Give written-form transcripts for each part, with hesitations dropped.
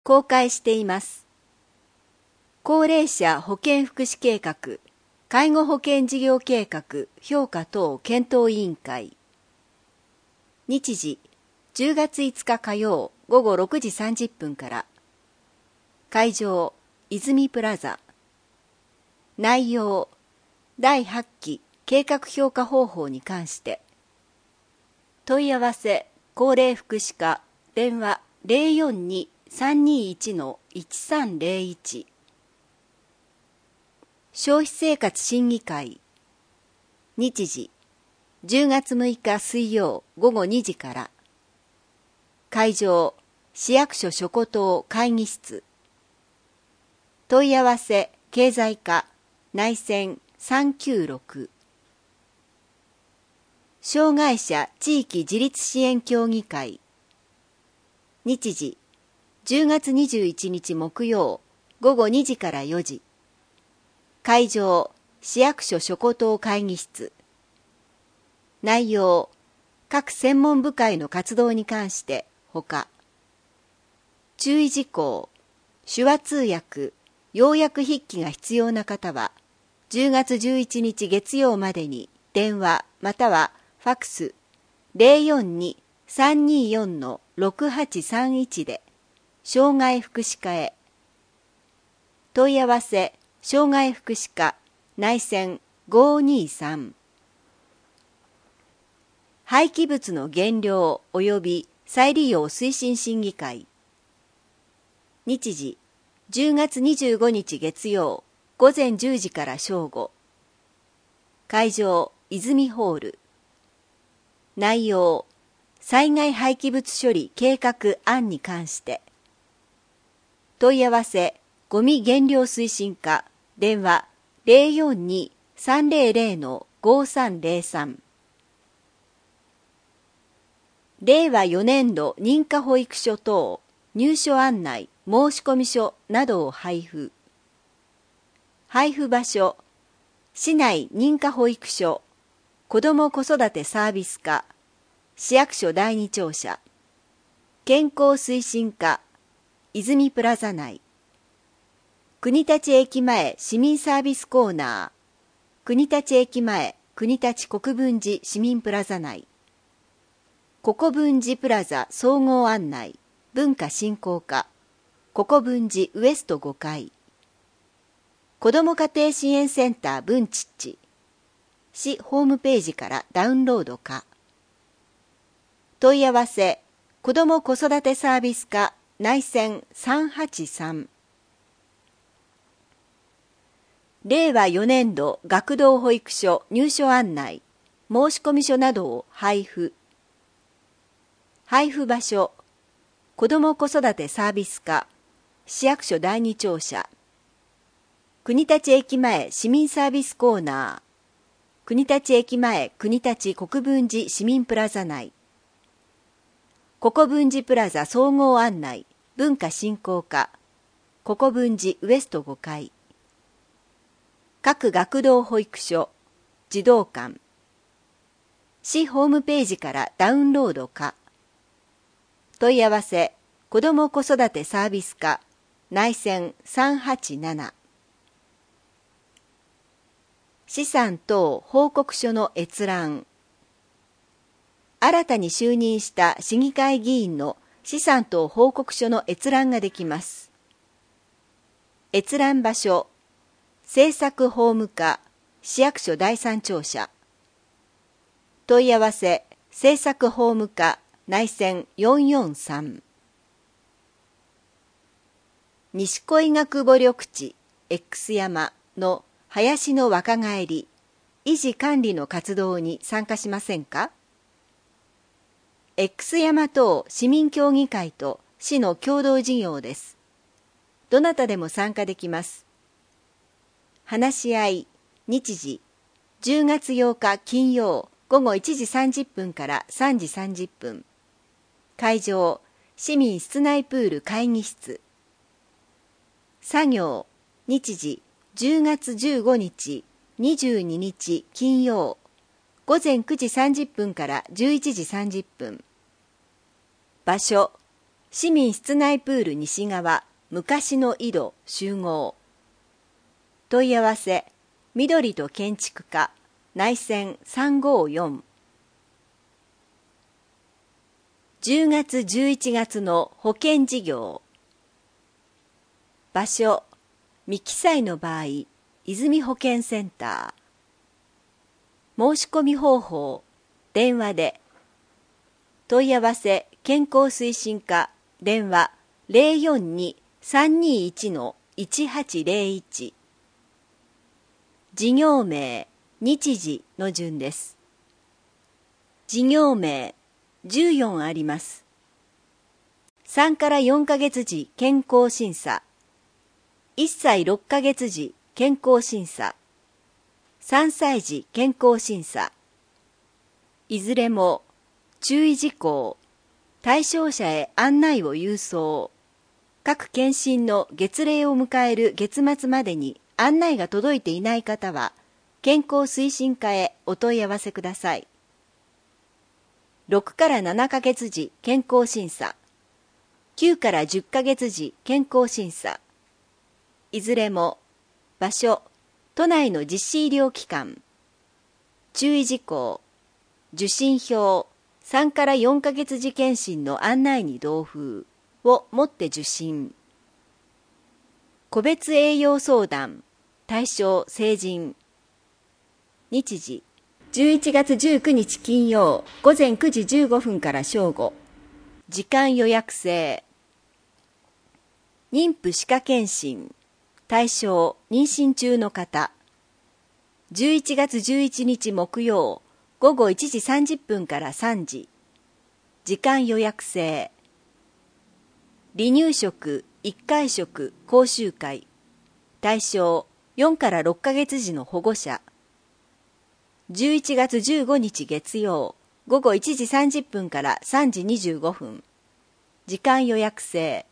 公開しています。高齢者保健福祉計画、介護保険事業計画評価等検討委員会。日時、10月5日火曜午後6時30分から。会場、泉プラザ。内容、第8期計画評価方法に関して。問い合わせ、高齢福祉課、電話042-321-1301。消費生活審議会。日時、10月6日水曜午後2時から。会場、市役所諸古島会議室。問い合わせ、経済課、内線396。障害者地域自立支援協議会。日時、10月21日木曜午後2時から4時。会場、市役所諸古島会議室。内容、各専門部会の活動に関してほか。注意事項、手話通訳、要約筆記が必要な方は、10月11日月曜までに電話またはファクス 042-324-6831 で、障害福祉課へ。問い合わせ、障害福祉課、内線523。廃棄物の減量及び再利用推進審議会。日時、10月25日月曜、午前10時から正午。会場、泉ホール。内容、災害廃棄物処理計画案に関して。問い合わせ、ゴミ減量推進課、電話042-300-5303。令和4年度認可保育所等入所案内申込書などを配布。配布場所、市内認可保育所、子ども子育てサービス課、市役所第二庁舎、健康推進課、泉プラザ内、国立駅前市民サービスコーナー、国立駅前国立国分寺市民プラザ内、国分寺プラザ総合案内文化振興課、国分寺ウエスト5階、子ども家庭支援センター文ちっち、市ホームページからダウンロードか。問い合わせ、子ども子育てサービス課内線383。令和4年度学童保育所入所案内申込書などを配布。配布場所、子ども子育てサービス課、市役所第二庁舎、国立駅前市民サービスコーナー、国立駅前国立国分寺市民プラザ内、国分寺プラザ総合案内文化振興課、国分寺ウエスト5階、各学童保育所、児童館、市ホームページからダウンロードか。問い合わせ、子ども子育てサービス課、内線387。資産等報告書の閲覧。新たに就任した市議会議員の資産等報告書の閲覧ができます。閲覧場所、政策法務課、市役所第三庁舎。問い合わせ、政策法務課、内線443。西小医学母緑地 X 山の林の若返り、維持管理の活動に参加しませんか？ X 山等市民協議会と市の共同事業です。どなたでも参加できます。話し合い、日時、10月8日金曜午後1時30分から3時30分。会場、市民室内プール会議室。作業、日時、10月15日、22日金曜、午前9時30分から11時30分。場所、 市民室内プール西側昔の井戸集合。問い合わせ緑と建築課内線354。10月11月の保険事業。場所未記載の場合泉保健センター。申し込み方法電話で。問い合わせ健康推進課電話042-321-1801。事業名日時の順です。事業名14あります。3から4ヶ月時健康審査、1歳6ヶ月時健康審査、3歳児健康審査。いずれも注意事項、対象者へ案内を郵送。各検診の月例を迎える月末までに案内が届いていない方は、健康推進課へお問い合わせください。6から7ヶ月時健康審査、9から10ヶ月時健康審査。いずれも、場所、都内の実施医療機関。注意事項、受診票、3から4ヶ月時検診の案内に同封を持って受診。個別栄養相談、対象成人。日時、11月19日金曜午前9時15分から正午。時間予約制。妊婦歯科検診、対象妊娠中の方。11月11日木曜午後1時30分から3時。時間予約制。離乳食1回食講習会。対象4から6ヶ月時の保護者。11月15日月曜午後1時30分から3時25分。時間予約制。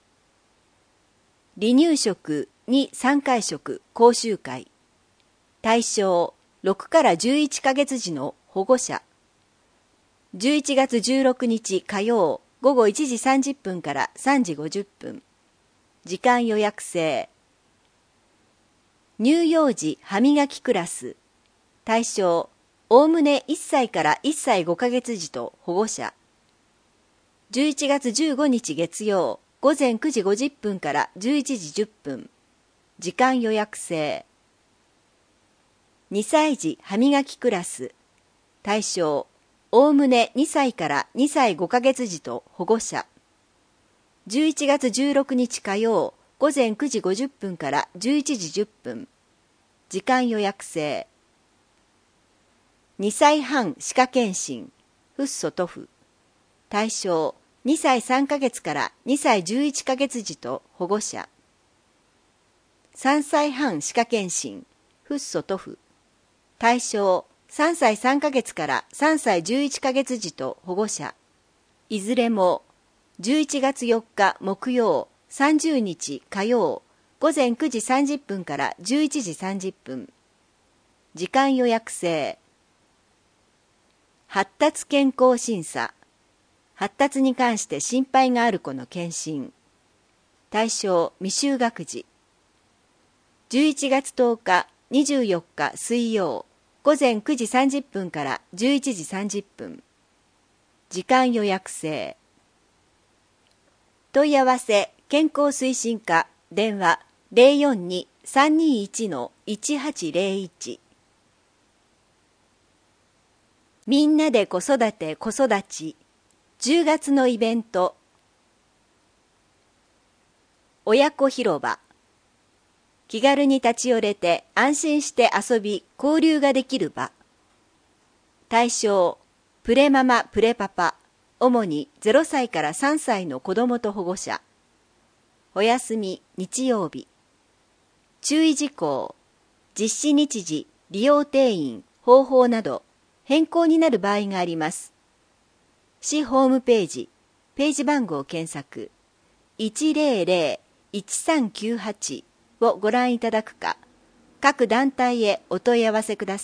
離乳食2、3回食講習会。対象6から11ヶ月時の保護者。11月16日火曜午後1時30分から3時50分。時間予約制。乳幼児歯磨きクラス。対象おおむね1歳から1歳5ヶ月児と保護者。11月15日月曜午前9時50分から11時10分。時間予約制。2歳児歯磨きクラス。対象おおむね2歳から2歳5ヶ月児と保護者。11月16日火曜午前9時50分から11時10分。時間予約制。2歳半歯科検診、フッ素塗布。対象2歳3ヶ月から2歳11ヶ月児と保護者。3歳半歯科検診、フッ素塗布。対象3歳3ヶ月から3歳11ヶ月児と保護者。いずれも11月4日木曜30日火曜午前9時30分から11時30分。時間予約制。発達健康審査。発達に関して心配がある子の検診。対象未就学児。11月10日24日水曜午前9時30分から11時30分。時間予約制。問い合わせ健康推進課電話042-321-1801。みんなで子育て子育ち10月のイベント。親子広場。気軽に立ち寄れて安心して遊び交流ができる場。対象プレママプレパパ、主に0歳から3歳の子どもと保護者。お休み日曜日。注意事項、実施日時、利用定員、方法など変更になる場合があります。市ホームページ、ページ番号検索 100-1398 をご覧いただくか、各団体へお問い合わせくだ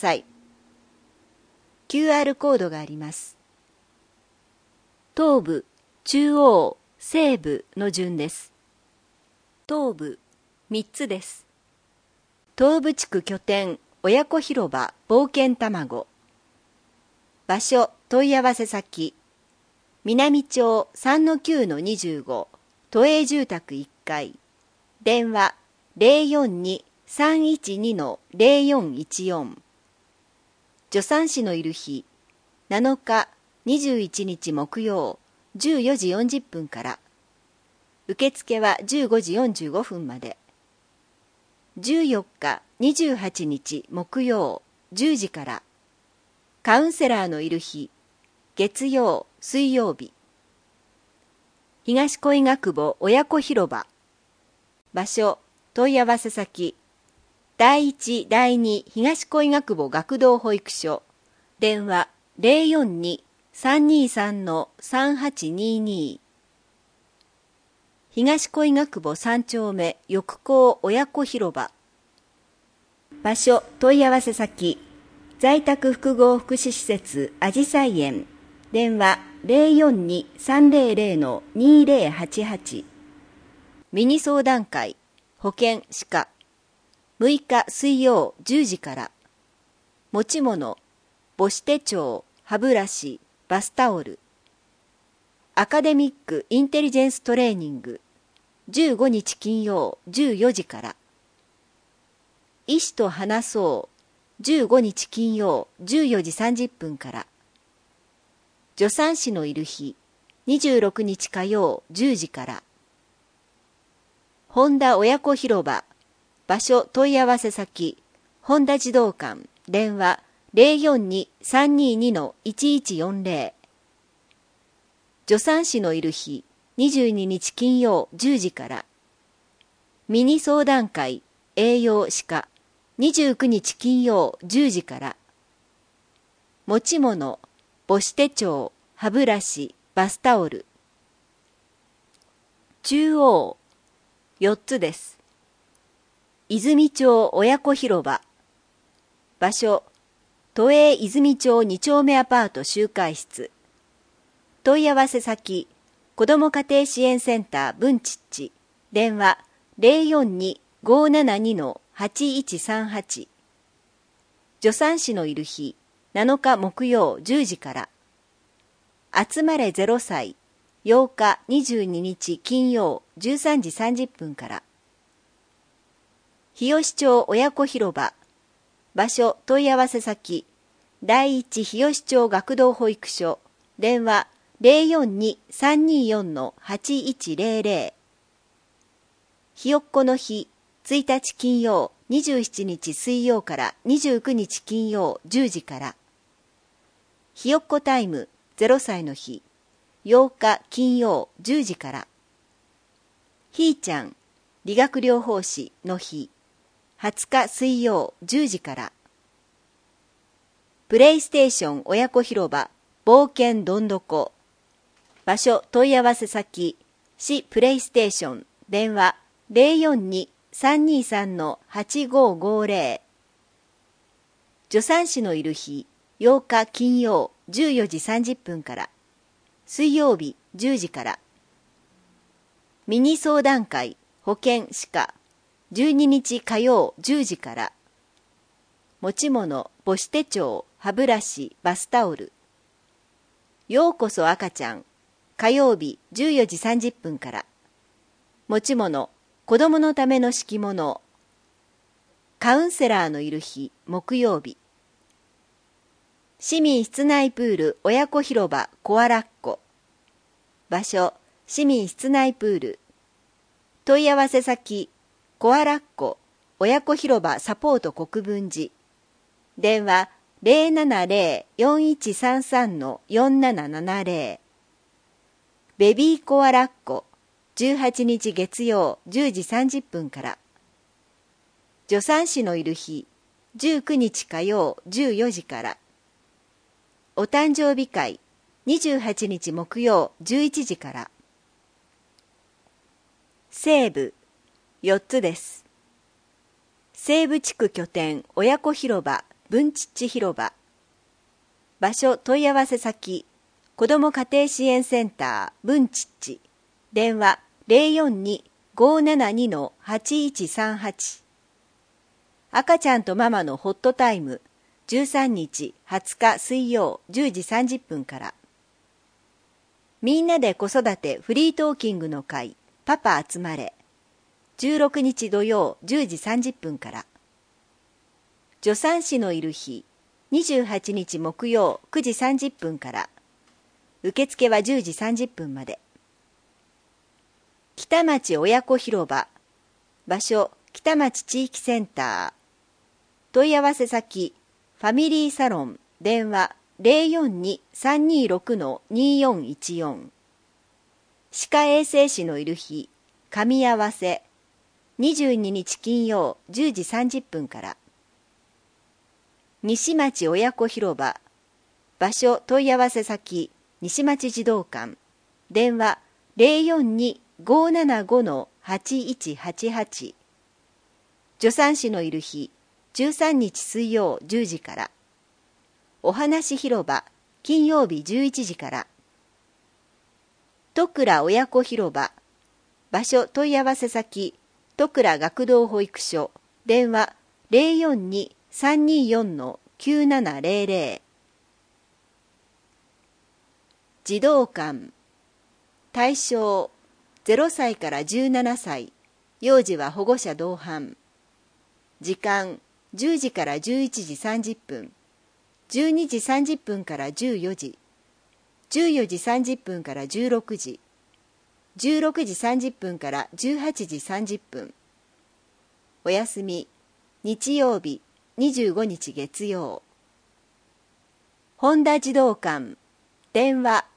さい。QR コードがあります。東部、中央、 西部の順です。東部3つです。東部地区拠点親子広場冒険卵。場所問い合わせ先南町 3-9-25 都営住宅1階。電話 042-312-0414。助産師のいる日7日21日木曜14時40分から。受付は15時45分まで。14日28日木曜10時から。カウンセラーのいる日月曜水曜日。東小医学部親子広場。場所問い合わせ先第一第二東小医学部学童保育所。電話 042-323-3822。東小医学部3丁目翼高親子広場。場所問い合わせ先在宅複合福祉施設あじさい園。電話 042-300-2088。ミニ相談会保健歯科6日水曜10時から。持ち物母子手帳、歯ブラシ、バスタオル。アカデミックインテリジェンストレーニング15日金曜14時から。医師と話そう15日金曜14時30分から。助産師のいる日26日火曜10時から。本田親子広場。場所問い合わせ先本田児童館。電話 042-322-1140。助産師のいる日22日金曜10時から。ミニ相談会栄養歯科29日金曜10時から。持ち物母子手帳、歯ブラシ、バスタオル。中央4つです。泉町親子広場。場所都営泉町2丁目アパート集会室。問い合わせ先子ども家庭支援センター文ちっち。電話 042-572-8138。助産師のいる日7日木曜10時から。集まれ0歳8日22日金曜13時30分から。日吉町親子広場。場所問い合わせ先第一日吉町学童保育所。電話 042-324-8100。ひよっこの日1日金曜27日水曜から29日金曜10時から。ひよっこタイム0歳の日8日金曜10時から。ひーちゃん理学療法士の日20日水曜10時から。プレイステーション親子広場冒険どんどこ。場所問い合わせ先市プレイステーション。電話 042-323-8550。助産師のいる日8日金曜14時30分から。水曜日10時から。ミニ相談会保健歯科12日火曜10時から。持ち物母子手帳、歯ブラシ、バスタオル。ようこそ赤ちゃん火曜日14時30分から。持ち物子供のための敷物。カウンセラーのいる日木曜日。市民室内プール親子広場コアラッコ。場所市民室内プール。問い合わせ先コアラッコ親子広場サポート国分寺。電話 070-4133-4770。ベビーコアラッコ18日月曜10時30分から。助産師のいる日19日火曜14時から。お誕生日会28日木曜11時から。西部4つです。西部地区拠点親子広場文ちっち広場。場所問い合わせ先子ども家庭支援センター文ちっち。 電話042-572-8138。赤ちゃんとママのホットタイム、13日20日水曜10時30分から。みんなで子育てフリートーキングの会、パパ集まれ、16日土曜10時30分から。助産師のいる日、28日木曜9時30分から。受付は10時30分まで。北町親子広場、場所北町地域センター。問い合わせ先、ファミリーサロン、電話042-326-2414。歯科衛生士のいる日、噛み合わせ、22日金曜10時30分から。西町親子広場、場所問い合わせ先、西町児童館、電話042-575-8188。助産師のいる日、13日水曜10時から。お話広場、金曜日11時から。戸倉親子広場、場所問い合わせ先、戸倉学童保育所、電話042-324-9700。児童館、対象0歳から17歳、幼児は保護者同伴。時間10時から11時30分、12時30分から14時、14時30分から16時、16時30分から18時30分。お休み、日曜日、25日月曜。本田児童館、電話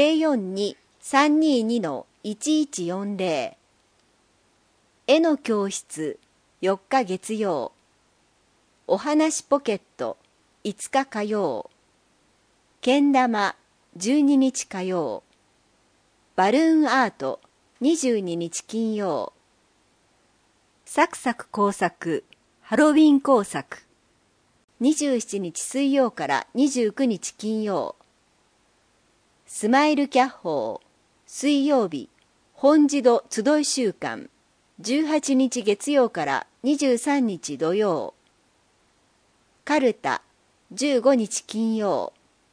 042-322-1140。絵の教室、4日月曜。お話ポケット、5日火曜。けん玉、12日火曜。バルーンアート、22日金曜。サクサク工作、ハロウィン工作。27日水曜から29日金曜。スマイルキャッホー、水曜日、本児童集い週間、18日月曜から23日土曜。カルタ、15日金曜。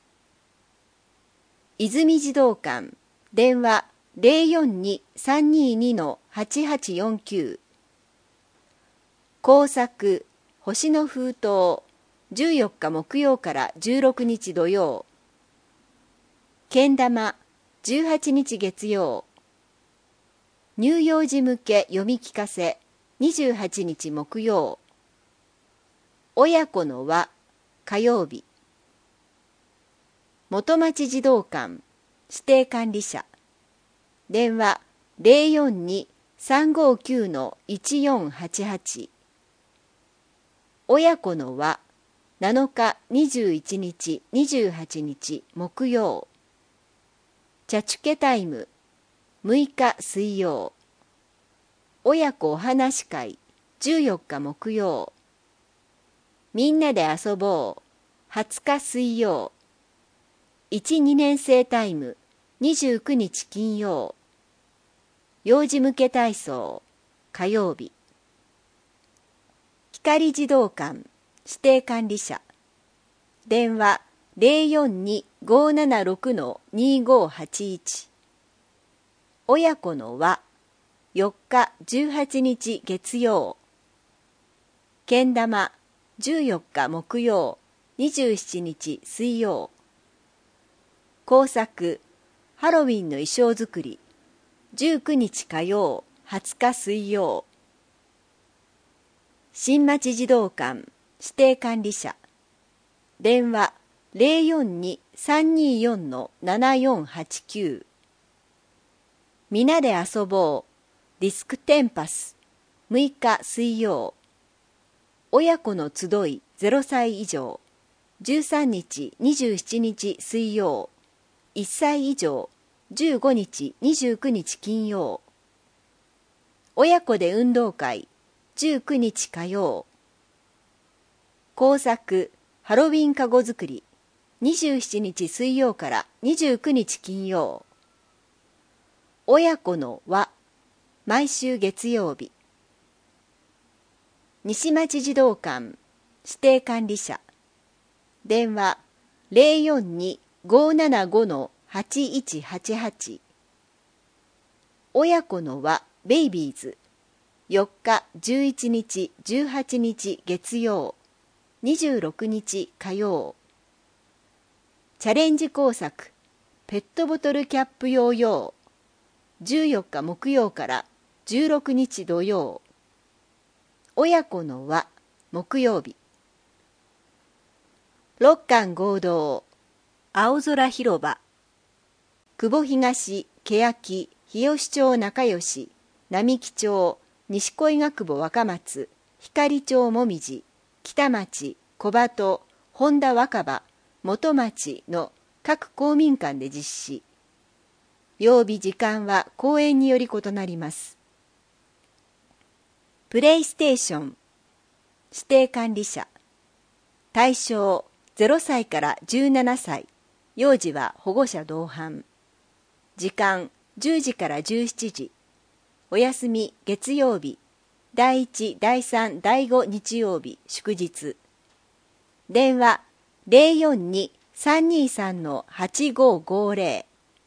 泉児童館、電話042-322-8849。工作、星の封筒、14日木曜から16日土曜。けん玉、18日月曜。乳幼児向け読み聞かせ、28日木曜。親子の輪、火曜日。元町児童館、指定管理者。電話042-359-1488。親子の輪、7日、21日、28日木曜。茶チュケタイム、6日水曜。親子お話会、14日木曜。みんなで遊ぼう、20日水曜。1、2年生タイム、29日金曜。幼児向け体操、火曜日。光児童館、指定管理者。電話042-576-2581。親子の輪、4日18日月曜。けん玉、14日木曜、27日水曜。工作、ハロウィンの衣装作り、19日火曜、20日水曜。新町児童館、指定管理者。電話042-324-7489。みなで遊ぼう、ディスクテンパス、6日水曜。親子の集い0歳以上、13日27日水曜。1歳以上、15日29日金曜。親子で運動会、19日火曜。工作、ハロウィンかご作り、27日水曜から29日金曜。 親子の輪、毎週月曜日。西町児童館指定管理者、電話 042-575-8188。親子の輪ベイビーズ、4日11日18日月曜、26日火曜。チャレンジ工作ペットボトルキャップヨーヨー、14日木曜から16日土曜。親子の輪木曜日。六館合同青空広場、久保東、欅、日吉町仲良、並木町、西小賀久保若松、光町もみじ、北町、小鳩、本田若葉、元町の各公民館で実施。曜日時間は公演により異なります。プレイステーション指定管理者、対象0歳から17歳、幼児は保護者同伴。時間10時から17時。お休み月曜日、第1、第3、第5日曜日祝日。電話 042-323-8550。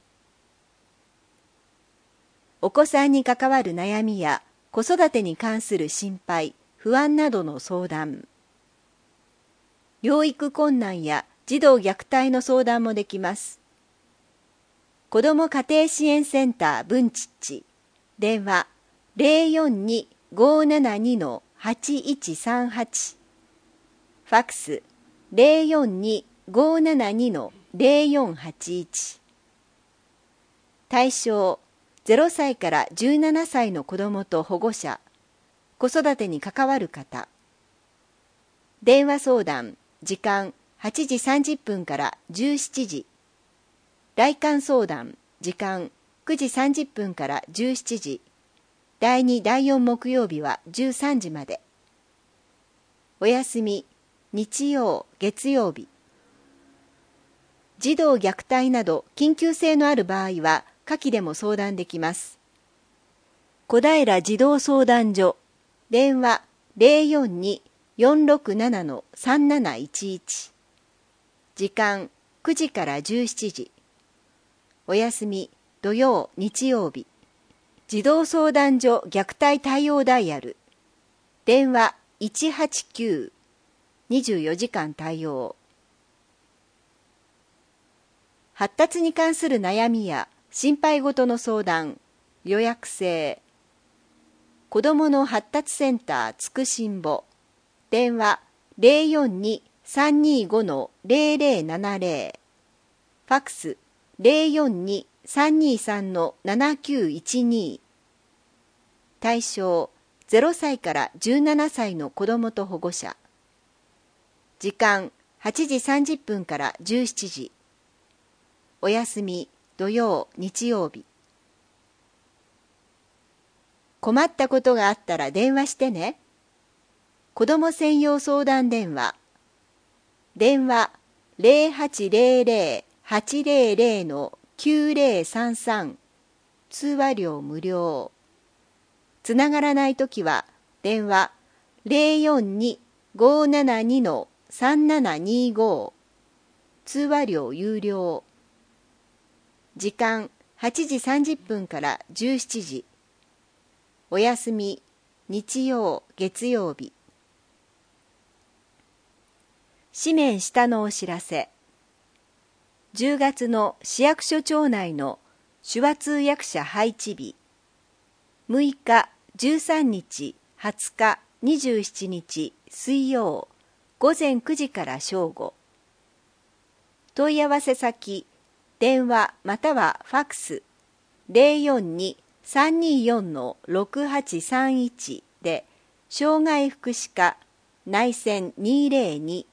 お子さんに関わる悩みや子育てに関する心配、不安などの相談。養育困難や児童虐待の相談もできます。子ども家庭支援センター文ちっち、電話 042-572-8138。ファックス 042-572-0481。対象0歳から17歳の子どもと保護者、子育てに関わる方。電話相談時間8時30分から17時。来館相談時間9時30分から17時。第2、第4木曜日は13時まで。お休み日曜、月曜日。児童虐待など緊急性のある場合は下記でも相談できます。小平児童相談所、電話 042-467-3711。時間9時から17時。お休み土曜、日曜日。児童相談所虐待対応ダイヤル、電話 189、24時間対応。発達に関する悩みや心配事の相談、予約制。子どもの発達センターつくしんぼ、電話 042-325-0070。ファックス 042-323-7912。対象0歳から17歳の子どもと保護者。時間8時30分から17時。お休み土曜、日曜日。困ったことがあったら電話してね。子ども専用相談電話。電話 0800-800-9033。通話料無料。つながらないときは電話 042-572-3725。通話料有料。時間8時30分から17時。お休み日曜、月曜日。紙面下のお知らせ。10月の市役所庁内の手話通訳者配置日。6日、13日、20日、27日、水曜、午前9時から正午。問い合わせ先、電話またはファックス 042-324-6831 で、障害福祉課内線202